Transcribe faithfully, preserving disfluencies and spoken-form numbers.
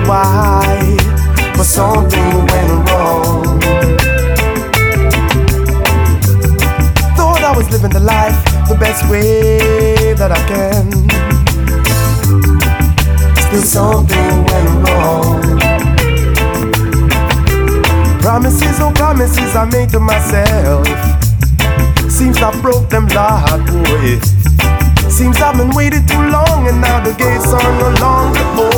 why, but something went wrong. Thought I was living the life the best way that I can. Still something went wrong. Promises, oh promises I made to myself, seems I broke them, Lord, boy. Seems I've been waiting too long, and now the gates are no longer open.